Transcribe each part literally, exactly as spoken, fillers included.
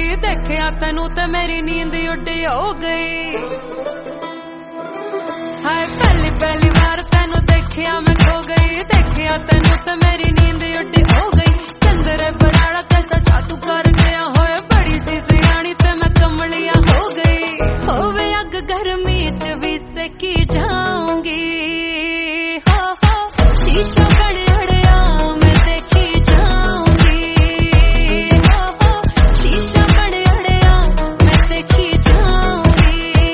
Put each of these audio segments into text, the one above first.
गई, देखिया तेनू ते मेरी नींद उड़ हो गई। हाय पहली पहली बार तेनू देखिया मैं खो गई, देखिया तेनू ते मेरी नींद उड़ हो गई। चंद्रे बराड़ा कैसा जादू कर गया होए, बड़ी सी सियानी ते मैं कमलिया हो गई। होवे अग गर्मी च भी सेकी जाऊंगी, हो हो शीशा बड़े अड़िया मैं देखी जाऊंगी, हो हो शीशा बड़े अड़िया मैं देखी जाऊंगी।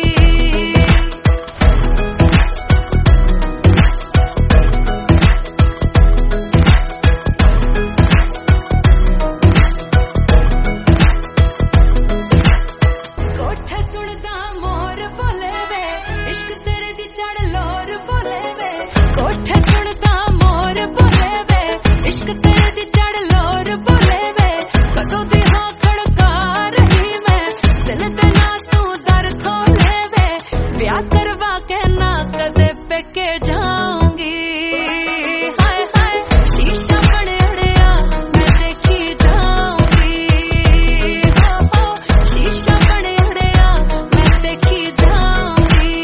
कोठे सुनदा मोर बोले वे, इश्क तेरे दी चढ़ लोर बोले वे। कोठे सुनदा मोर बोले वे, इश्क तेरे दी चढ़ लोर बोले वे। कदों दी हाँ खड़का रही मैं, दिल ते ना तू दर खोले वे। ब्याह करवा के ना कदे पेके जाऊंगी, हाय हाय शीशा बड़े अड़िया मैं देखी जाऊंगी, हो हो शीशा बड़े अड़िया मैं देखी जाऊंगी,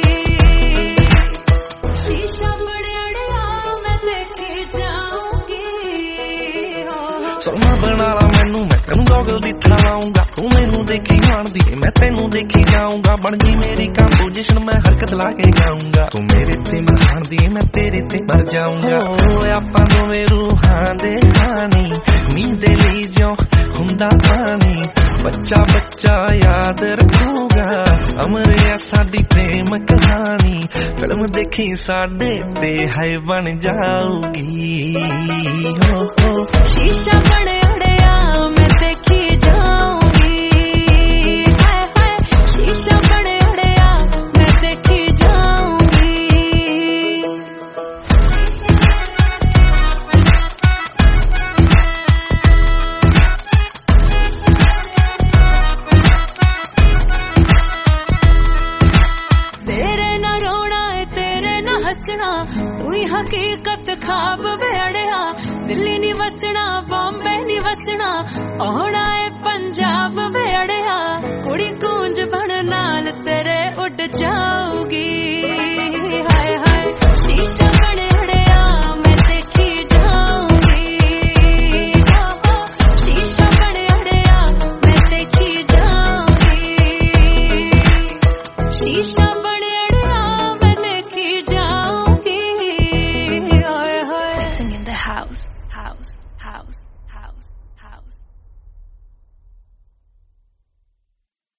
शीशा बड़े अड़िया मैं देखी जाऊंगी, हो। सोना बना ला मैनू, मैं तेनू गॉगल दी तरह लाऊंगा। तू मैनू देखी मानदी है, मैं तेनू देखी जाऊंगा। बन जी मेरी कंपोजिशन, मैं हरकत ला के गाऊंगा। तू मेरे ते मरहान दी, मैं तेरे ते मर जाऊंगा। ओ आपां दोवें रूहां दे हानी, नींद दे लई जो हुंदा पानी। बच्चा बच्चा याद रखूगा, अमर या साडी प्रेम कहानी। फिल्म देखी साडे ते है बन जाऊगी, हो हो शीशा बड़े अड़िया मैं देखी जाऊंगी, हाय हाय शीशा बड़े अड़िया मैं देखी जाऊंगी। तेरे ना रोना है तेरे ना हंसना, तू ही हकीकत ख्वाब बेड़िया। दिल्ली नहीं वसना बॉम्बे नहीं वसना, आना है पंजाब बेड़िया। कुड़ी गूंज बन नाल तेरे उड़ जाऊगी, हाय हाय शीशा बड़े अड़िया मैं देखी जाऊंगी, हो हो शीशा बड़े अड़िया मैं देखी जाऊंगी, शीशा